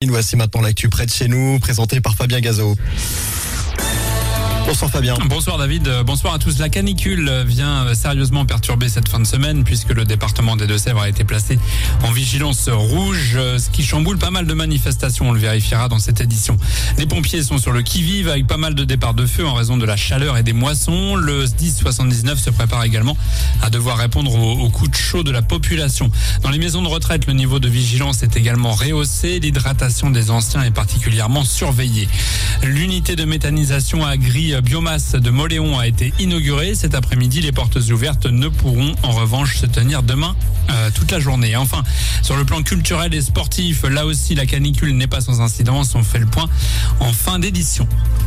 2000. Voici maintenant l'actu près de chez nous, présenté par Fabien Gazo. Bonsoir Fabien. Bonsoir David, bonsoir à tous. La canicule vient sérieusement perturber cette fin de semaine puisque le département des Deux-Sèvres a été placé en vigilance rouge, ce qui chamboule pas mal de manifestations, on le vérifiera dans cette édition. Les pompiers sont sur le qui-vive avec pas mal de départs de feu en raison de la chaleur et des moissons. Le SDIS 79 se prépare également à devoir répondre aux coups de chaud de la population. Dans les maisons de retraite, le niveau de vigilance est également rehaussé. L'hydratation des anciens est particulièrement surveillée. L'unité de méthanisation à Gris biomasse de Moléon a été inaugurée cet après-midi. Les portes ouvertes ne pourront en revanche se tenir demain toute la journée. Enfin, sur le plan culturel et sportif, là aussi la canicule n'est pas sans incidence. On fait le point en fin d'édition.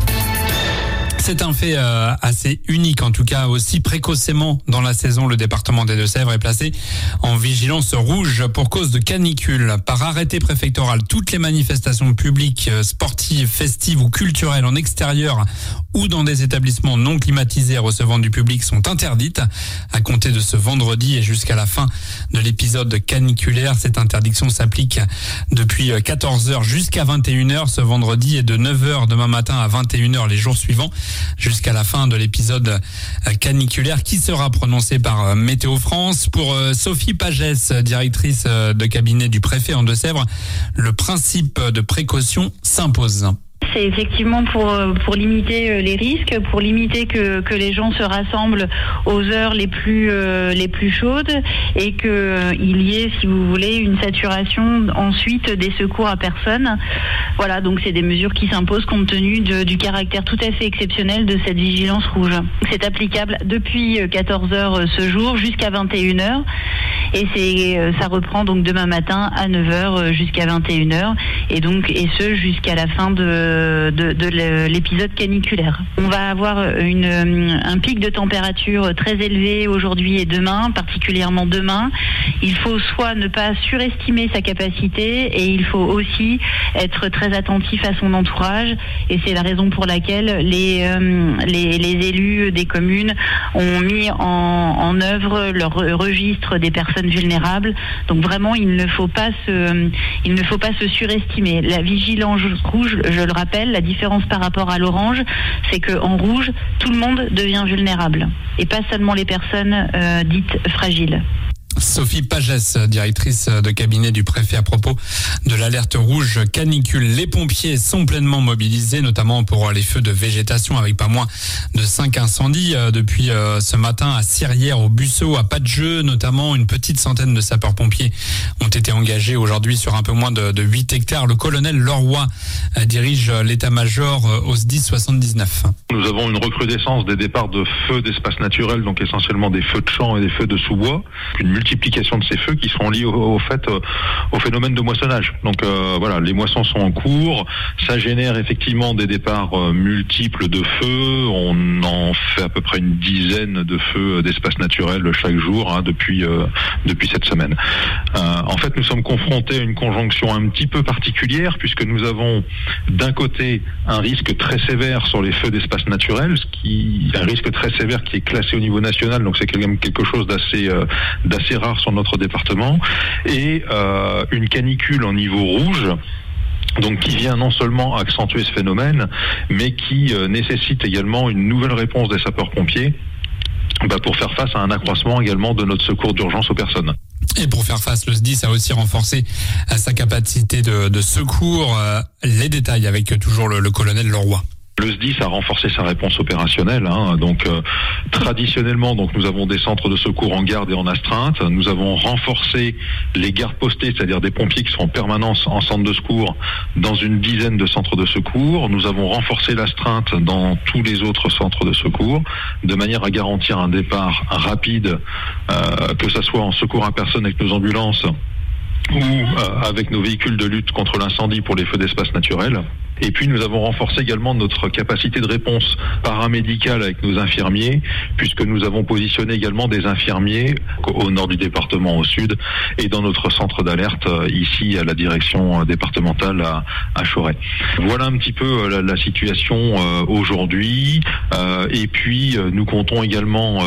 C'est un fait assez unique, en tout cas aussi précocement dans la saison. Le département des Deux-Sèvres est placé en vigilance rouge pour cause de canicule. Par arrêté préfectoral, toutes les manifestations publiques, sportives, festives ou culturelles en extérieur ou dans des établissements non climatisés recevant du public sont interdites à compter de ce vendredi et jusqu'à la fin de l'épisode caniculaire. Cette interdiction s'applique depuis 14h jusqu'à 21h ce vendredi et de 9h demain matin à 21h les jours suivants, jusqu'à la fin de l'épisode caniculaire qui sera prononcé par Météo France. Pour Sophie Pagès, directrice de cabinet du préfet en Deux-Sèvres, le principe de précaution s'impose. C'est effectivement pour limiter les risques, pour limiter que les gens se rassemblent aux heures les plus chaudes et qu'il y ait, si vous voulez, une saturation ensuite des secours à personne. Voilà, donc c'est des mesures qui s'imposent compte tenu du caractère tout à fait exceptionnel de cette vigilance rouge. C'est applicable depuis 14h ce jour jusqu'à 21h et ça reprend donc demain matin à 9h jusqu'à 21h et ce jusqu'à la fin de l'épisode caniculaire. On va avoir un pic de température très élevé aujourd'hui et demain, particulièrement demain. Il faut soit ne pas surestimer sa capacité et il faut aussi être très attentif à son entourage et c'est la raison pour laquelle les élus des communes ont mis en œuvre leur registre des personnes vulnérables. Donc vraiment, il ne faut pas se surestimer. La vigilance rouge, je le rappelle, la différence par rapport à l'orange, c'est qu'en rouge, tout le monde devient vulnérable et pas seulement les personnes dites fragiles. Sophie Pagès, directrice de cabinet du préfet à propos de l'alerte rouge canicule. Les pompiers sont pleinement mobilisés, notamment pour les feux de végétation avec pas moins de 5 incendies depuis ce matin à Sirière, au Busseau, à Pas-de-Jeu, notamment une petite centaine de sapeurs-pompiers ont été engagés aujourd'hui sur un peu moins de 8 hectares. Le colonel Leroy dirige l'état-major au SDIS 79. Nous avons une recrudescence des départs de feux d'espaces naturels, donc essentiellement des feux de champs et des feux de sous-bois. Une multiplication de ces feux qui sont liés au phénomène de moissonnage. Donc voilà, les moissons sont en cours, ça génère effectivement des départs multiples de feux. On en fait à peu près une dizaine de feux d'espaces naturels chaque jour depuis cette semaine. En fait, nous sommes confrontés à une conjonction un petit peu particulière puisque nous avons d'un côté un risque très sévère sur les feux d'espaces naturels, un risque très sévère qui est classé au niveau national, donc c'est quand même quelque chose d'assez rare sur notre département, et une canicule au niveau rouge, donc qui vient non seulement accentuer ce phénomène, mais qui nécessite également une nouvelle réponse des sapeurs-pompiers pour faire face à un accroissement également de notre secours d'urgence aux personnes. Et pour faire face, le SDIS a aussi renforcé sa capacité de secours. Les détails avec toujours le colonel Leroy. Le SDIS a renforcé sa réponse opérationnelle. Traditionnellement, nous avons des centres de secours en garde et en astreinte. Nous avons renforcé les gardes postées, c'est-à-dire des pompiers qui sont en permanence en centre de secours dans une dizaine de centres de secours. Nous avons renforcé l'astreinte dans tous les autres centres de secours, de manière à garantir un départ rapide, que ce soit en secours à personne avec nos ambulances ou avec nos véhicules de lutte contre l'incendie pour les feux d'espace naturels. Et puis nous avons renforcé également notre capacité de réponse paramédicale avec nos infirmiers, puisque nous avons positionné également des infirmiers au nord du département, au sud, et dans notre centre d'alerte ici à la direction départementale à Chauray. Voilà un petit peu la situation aujourd'hui. Et puis nous comptons également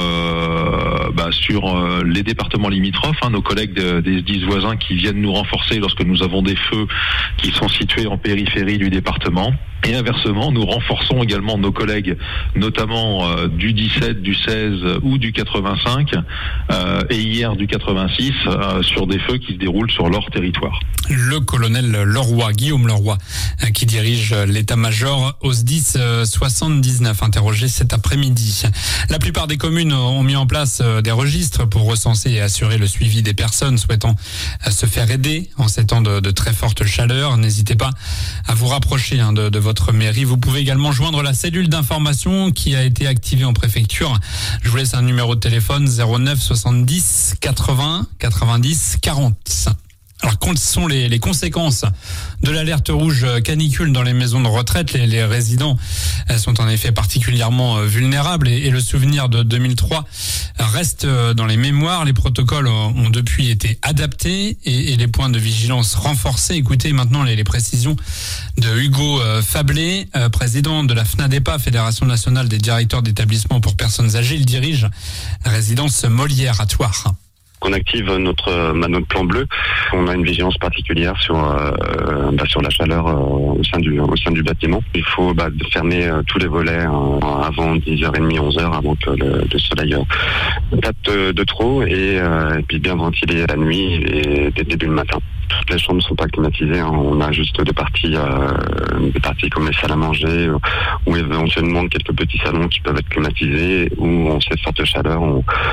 sur les départements limitrophes, nos collègues des 10 voisins qui viennent nous renforcer lorsque nous avons des feux qui sont situés en périphérie du département. Et inversement, nous renforçons également nos collègues, notamment du 17, du 16 ou du 85, et hier du 86, sur des feux qui se déroulent sur leur territoire. Le colonel Leroy, Guillaume Leroy, qui dirige l'état-major au SDIS 79, interrogé cet après-midi. La plupart des communes ont mis en place des registres pour recenser et assurer le suivi des personnes souhaitant se faire aider en ces temps de très forte chaleur. N'hésitez pas à vous rapprocher de votre mairie. Vous pouvez également joindre la cellule d'information qui a été activée en préfecture. Je vous laisse un numéro de téléphone 09 70 80 90 40. Alors, quelles sont les conséquences de l'alerte rouge canicule dans les maisons de retraite? Les résidents sont en effet particulièrement vulnérables et le souvenir de 2003 reste dans les mémoires. Les protocoles ont depuis été adaptés et les points de vigilance renforcés. Écoutez maintenant les précisions de Hugo Fablé, président de la FNADEPA, Fédération nationale des directeurs d'établissements pour personnes âgées. Il dirige la résidence Molière à Thouars. On active notre plan bleu. On a une vigilance particulière sur la chaleur au sein du bâtiment. Il faut fermer tous les volets avant 10h30, 11h, avant que le soleil tape de trop et puis bien ventiler la nuit et dès le début le matin. Toutes les chambres ne sont pas climatisées. On a juste des parties comme les salles à manger ou éventuellement quelques petits salons qui peuvent être climatisés où en cette forte chaleur,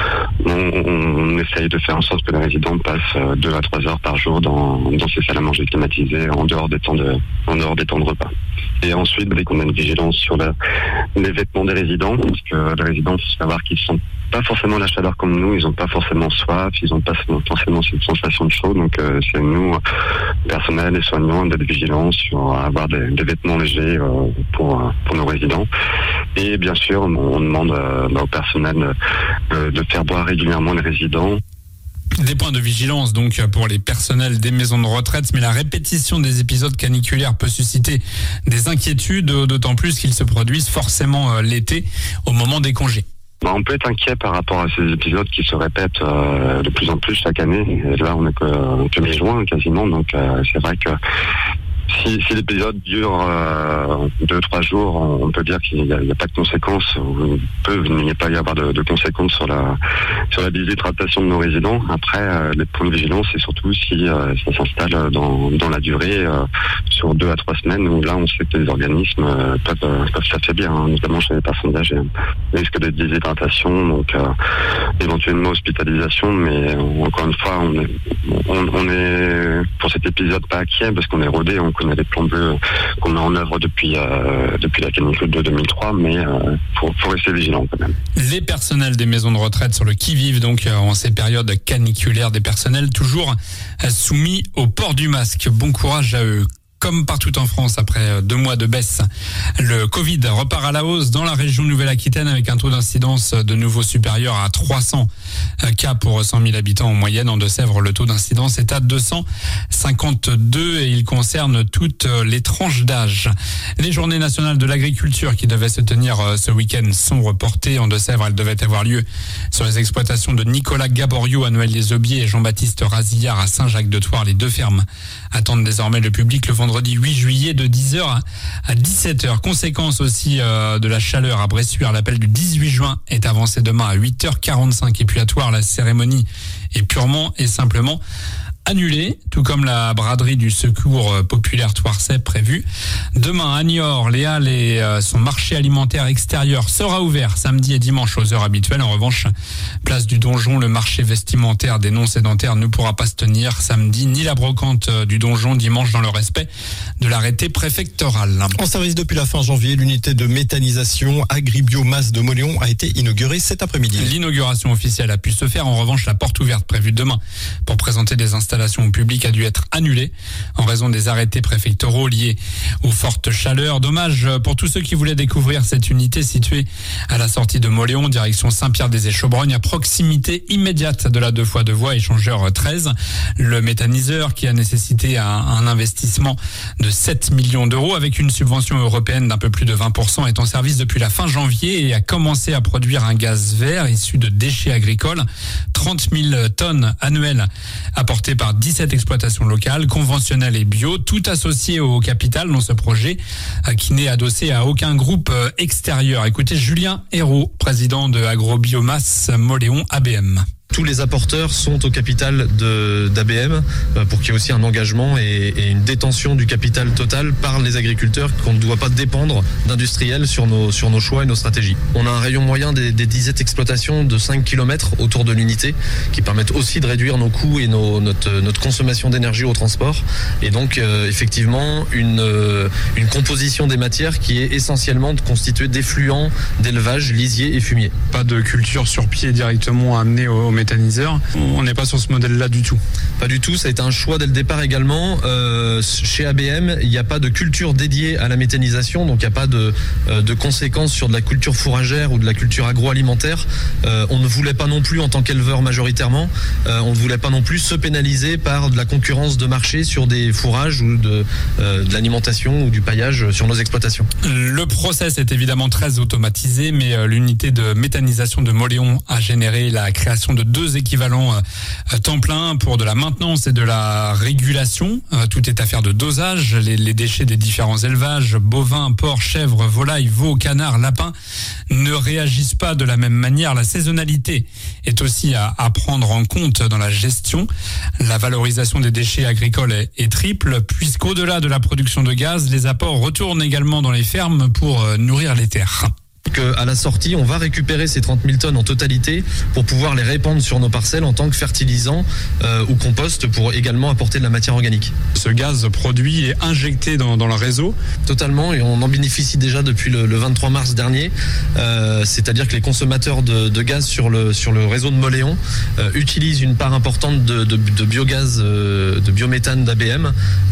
on essaye de faire en sorte que les résidents passent 2 à 3 heures par jour dans ces salles à manger climatisées en dehors des temps de repas. Et ensuite, dès qu'on a une vigilance sur les vêtements des résidents, parce que les résidents, il faut savoir qu'ils sont pas forcément la chaleur comme nous, ils n'ont pas forcément soif, ils n'ont pas forcément cette sensation de chaud, donc c'est nous, personnel et soignants, d'être vigilants sur avoir des vêtements légers pour nos résidents. Et bien sûr, on demande au personnel de faire boire régulièrement les résidents. Des points de vigilance donc pour les personnels des maisons de retraite, mais la répétition des épisodes caniculaires peut susciter des inquiétudes, d'autant plus qu'ils se produisent forcément l'été au moment des congés. On peut être inquiet par rapport à ces épisodes qui se répètent de plus en plus chaque année. Et là, on est que mi-juin quasiment, donc c'est vrai que si l'épisode dure 2-3 jours, on peut dire qu'il n'y a pas de conséquences, ou il n'y pas y avoir de conséquences sur la déshydratation de nos résidents. Après, les points de vigilance, c'est surtout si ça s'installe dans la durée, sur 2 à 3 semaines, où là, on sait que les organismes peuvent s'affaiblir, notamment chez les personnes âgées. Il risque de déshydratation, donc éventuellement hospitalisation, mais encore une fois, on est pour cet épisode pas inquiet, parce qu'on est rodé, on connaît les plans bleus qu'on met en œuvre depuis la canicule de 2003, mais faut rester vigilant quand même. Les personnels des maisons de retraite sur le qui-vive donc en ces périodes caniculaires, des personnels toujours soumis au port du masque. Bon courage à eux. Comme partout en France, après 2 mois de baisse, le Covid repart à la hausse dans la région Nouvelle-Aquitaine avec un taux d'incidence de nouveau supérieur à 300 cas pour 100 000 habitants en moyenne. En Deux-Sèvres, le taux d'incidence est à 252 et il concerne toutes les tranches d'âge. Les journées nationales de l'agriculture qui devaient se tenir ce week-end sont reportées. En Deux-Sèvres, elles devaient avoir lieu sur les exploitations de Nicolas Gaborio à Noël-les-Aubiers et Jean-Baptiste Razillard à Saint-Jacques-de-Thouars. Les 2 fermes attendent désormais le public le vendredi 8 juillet de 10h à 17h. Conséquence aussi de la chaleur à Bressuire. L'appel du 18 juin est avancé demain à 8h45. Et puis à Thouars, la cérémonie est purement et simplement annulée, tout comme la braderie du secours populaire Thouarset prévue. Demain à Niort, les Halles et son marché alimentaire extérieur sera ouvert samedi et dimanche aux heures habituelles. En revanche, place du Donjon, le marché vestimentaire des non-sédentaires ne pourra pas se tenir samedi, ni la brocante du Donjon dimanche dans le respect de l'arrêté préfectoral. En service depuis la fin janvier, l'unité de méthanisation Agribiomasse de Mauléon a été inaugurée cet après-midi. L'inauguration officielle a pu se faire. En revanche, la porte ouverte prévue demain pour présenter des installations d'installation au public a dû être annulée en raison des arrêtés préfectoraux liés aux fortes chaleurs. Dommage pour tous ceux qui voulaient découvrir cette unité située à la sortie de Mauléon, direction Saint-Pierre-des-Échaubrogne, à proximité immédiate de la 2x2 voies échangeur 13. Le méthaniseur qui a nécessité un investissement de 7 millions d'euros avec une subvention européenne d'un peu plus de 20% est en service depuis la fin janvier et a commencé à produire un gaz vert issu de déchets agricoles. 30 000 tonnes annuelles apportées par 17 exploitations locales, conventionnelles et bio, tout associé au capital dans ce projet qui n'est adossé à aucun groupe extérieur. Écoutez Julien Hérault, président de Agrobiomasse Mauléon ABM. Tous les apporteurs sont au capital d'ABM pour qu'il y ait aussi un engagement et une détention du capital total par les agriculteurs, qu'on ne doit pas dépendre d'industriels sur nos choix et nos stratégies. On a un rayon moyen des 17 exploitations de 5 km autour de l'unité qui permettent aussi de réduire nos coûts et notre consommation d'énergie au transport. Et donc effectivement une composition des matières qui est essentiellement constituée d'effluents d'élevage, lisiers et fumier. Pas de culture sur pied directement amenée au méthaniseur. On n'est pas sur ce modèle-là du tout. Pas du tout, ça a été un choix dès le départ également. Chez ABM, il n'y a pas de culture dédiée à la méthanisation, donc il n'y a pas de conséquences sur de la culture fourragère ou de la culture agroalimentaire. On ne voulait pas non plus, en tant qu'éleveur majoritairement, on ne voulait pas non plus se pénaliser par de la concurrence de marché sur des fourrages ou de l'alimentation ou du paillage sur nos exploitations. Le process est évidemment très automatisé, mais l'unité de méthanisation de Mauléon a généré la création de 2 équivalents temps plein pour de la maintenance et de la régulation. Tout est affaire de dosage. Les déchets des différents élevages, bovins, porcs, chèvres, volailles, veaux, canards, lapins, ne réagissent pas de la même manière. La saisonnalité est aussi à prendre en compte dans la gestion. La valorisation des déchets agricoles est triple, puisqu'au-delà de la production de gaz, les apports retournent également dans les fermes pour nourrir les terres. À la sortie, on va récupérer ces 30 000 tonnes en totalité pour pouvoir les répandre sur nos parcelles en tant que fertilisant ou compost pour également apporter de la matière organique. Ce gaz produit est injecté dans le réseau. Totalement, et on en bénéficie déjà depuis le 23 mars dernier. C'est-à-dire que les consommateurs de gaz sur le réseau de Mauléon utilisent une part importante de biogaz, de biométhane d'ABM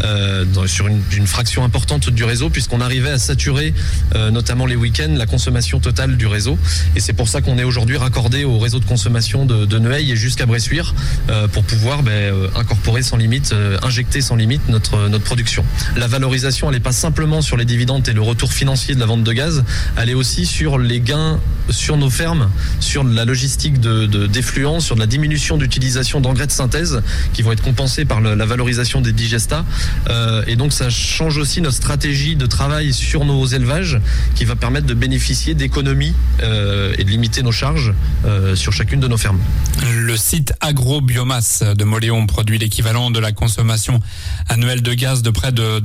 sur une fraction importante du réseau, puisqu'on arrivait à saturer, notamment les week-ends, la consommation totale du réseau, et c'est pour ça qu'on est aujourd'hui raccordé au réseau de consommation de Neueil et jusqu'à Bressuire pour pouvoir incorporer sans limite, injecter sans limite notre production. La valorisation, elle n'est pas simplement sur les dividendes et le retour financier de la vente de gaz, elle est aussi sur les gains sur nos fermes, sur la logistique d'effluents, sur de la diminution d'utilisation d'engrais de synthèse qui vont être compensés par la valorisation des digestats, et donc ça change aussi notre stratégie de travail sur nos élevages qui va permettre de bénéficier d'économies et de limiter nos charges sur chacune de nos fermes. Le site Agrobiomasse de Mauléon produit l'équivalent de la consommation annuelle de gaz de près de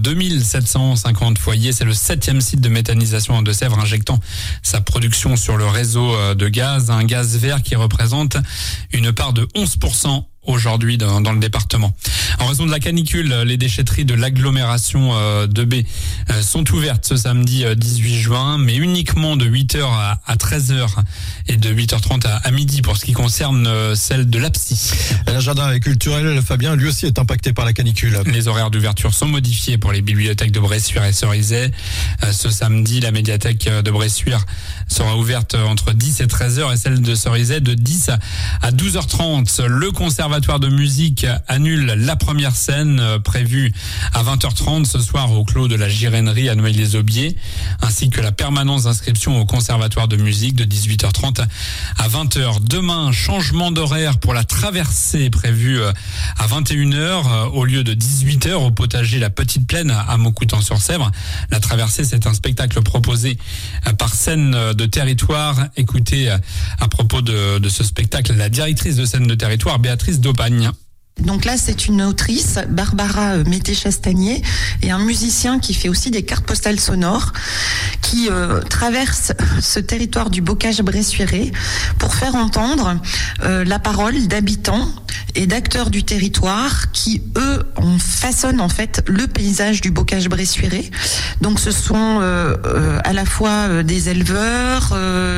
2750 foyers. C'est le 7e site de méthanisation en Deux-Sèvres injectant sa production sur le réseau de gaz, un gaz vert qui représente une part de 11% aujourd'hui dans le département. En raison de la canicule, les déchetteries de l'agglomération de B sont ouvertes ce samedi 18 juin, mais uniquement de 8h à 13h et de 8h30 à midi pour ce qui concerne celle de l'Apsy. Le jardin culturel, Fabien, lui aussi est impacté par la canicule. Les horaires d'ouverture sont modifiés pour les bibliothèques de Bressuire et Cerizay. Ce samedi, la médiathèque de Bressuire sera ouverte entre 10 et 13h et celle de Cerizay de 10 à 12h30. Le conservatoire de musique annule la première scène prévue à 20h30 ce soir au clos de la Girennerie à Noailles-les-Aubiers, ainsi que la permanence d'inscription au conservatoire de musique de 18h30 à 20h. Demain, changement d'horaire pour la traversée prévue à 21h au lieu de 18h au potager La Petite Plaine à Montcoutan-sur-Sèvre. La traversée, c'est un spectacle proposé par Scène de Territoire. Écoutez à propos de ce spectacle la directrice de Scène de Territoire, Béatrice Daupagne. Donc là, c'est une autrice, Barbara Mété-Chastagnier, et un musicien qui fait aussi des cartes postales sonores, qui qui traverse ce territoire du Bocage-Bressuire pour faire entendre la parole d'habitants et d'acteurs du territoire qui, eux, façonnent en fait le paysage du Bocage-Bressuire. Donc ce sont à la fois des éleveurs,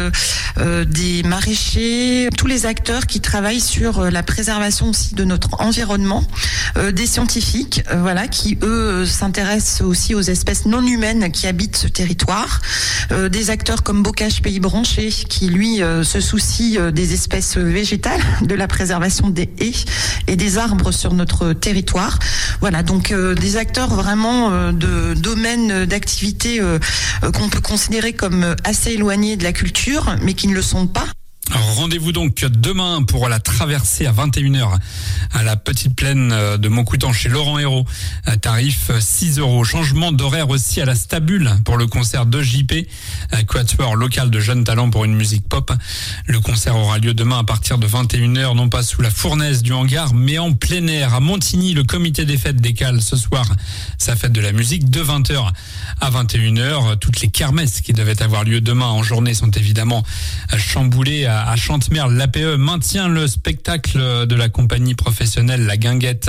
des maraîchers, tous les acteurs qui travaillent sur la préservation aussi de notre environnement, des scientifiques, qui eux s'intéressent aussi aux espèces non humaines qui habitent ce territoire, des acteurs comme Bocage Pays Branché qui lui se soucie des espèces végétales, de la préservation des haies et des arbres sur notre territoire. Voilà, donc des acteurs vraiment de domaines d'activité qu'on peut considérer comme assez éloignés de la culture, mais qui ne le sont pas. Rendez-vous donc demain pour la traversée à 21h à la petite plaine de Montcoutan chez Laurent Hérault. Tarif 6 €. Changement d'horaire aussi à la Stabule pour le concert de JP, quatuor local de jeunes talents pour une musique pop. Le concert aura lieu demain à partir de 21h, non pas sous la fournaise du hangar, mais en plein air. À Montigny, le comité des fêtes décale ce soir sa fête de la musique de 20h à 21h. Toutes les kermesses qui devaient avoir lieu demain en journée sont évidemment chamboulées. À Chantemerle, l'APE maintient le spectacle de la compagnie professionnelle La Guinguette,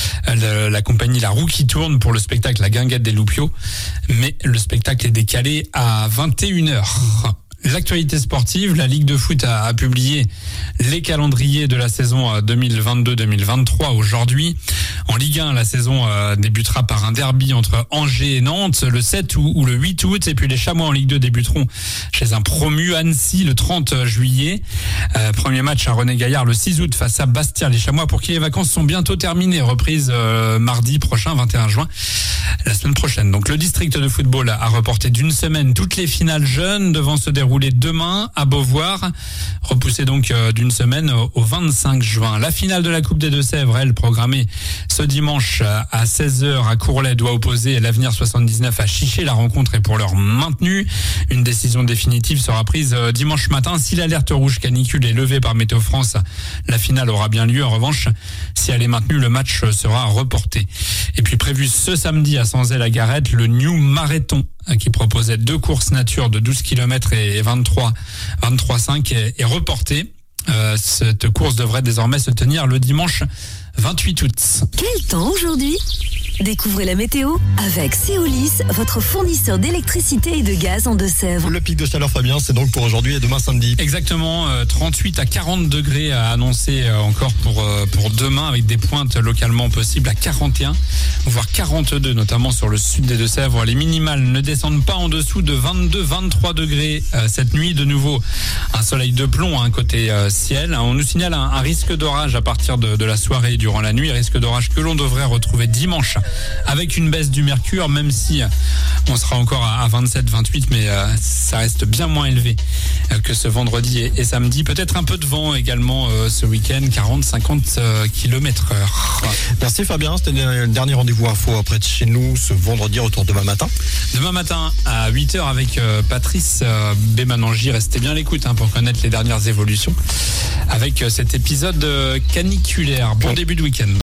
la compagnie La Roue qui tourne pour le spectacle La Guinguette des Loupiaux, mais le spectacle est décalé à 21h. L'actualité sportive, la Ligue de foot a publié les calendriers de la saison 2022-2023 aujourd'hui. En Ligue 1, la saison débutera par un derby entre Angers et Nantes le 7 ou le 8 août. Et puis les Chamois en Ligue 2 débuteront chez un promu Annecy le 30 juillet. Premier match à René Gaillard le 6 août face à Bastia. Les Chamois pour qui les vacances sont bientôt terminées. Reprise mardi prochain, 21 juin, la semaine prochaine. Donc le district de football a reporté d'une semaine toutes les finales jeunes devant se dérouler demain à Beauvoir, repoussé donc d'une semaine au 25 juin. La finale de la Coupe des Deux-Sèvres, elle, programmée ce dimanche à 16h à Courlay, doit opposer l'Avenir 79 à Chiché. La rencontre est pour l'heure maintenue. Une décision définitive sera prise dimanche matin. Si l'alerte rouge canicule est levée par Météo France, la finale aura bien lieu. En revanche, si elle est maintenue, le match sera reporté. Et puis prévu ce samedi à Sanzay-la-Garette, le New Marathon qui proposait 2 courses nature de 12 km et 23,5 est reporté. Cette course devrait désormais se tenir le dimanche 28 août. Quel temps aujourd'hui ? Découvrez la météo avec Seolis, votre fournisseur d'électricité et de gaz en Deux-Sèvres. Le pic de chaleur, Fabien, c'est donc pour aujourd'hui et demain samedi. Exactement, 38 à 40 degrés à annoncer encore pour demain, avec des pointes localement possibles à 41, voire 42, notamment sur le sud des Deux-Sèvres. Les minimales ne descendent pas en dessous de 22-23 degrés cette nuit. De nouveau, un soleil de plomb côté ciel. On nous signale un risque d'orage à partir de la soirée durant la nuit, risque d'orage que l'on devrait retrouver dimanche avec une baisse du mercure, même si on sera encore à 27-28, mais ça reste bien moins élevé que ce vendredi et samedi. Peut-être un peu de vent également ce week-end, 40-50 km/h. Merci Fabien, c'était le dernier rendez-vous info près de chez nous ce vendredi, retour demain matin. Demain matin à 8h avec Patrice Bémanangi. Restez bien à l'écoute pour connaître les dernières évolutions avec cet épisode caniculaire. Bon début de week-end.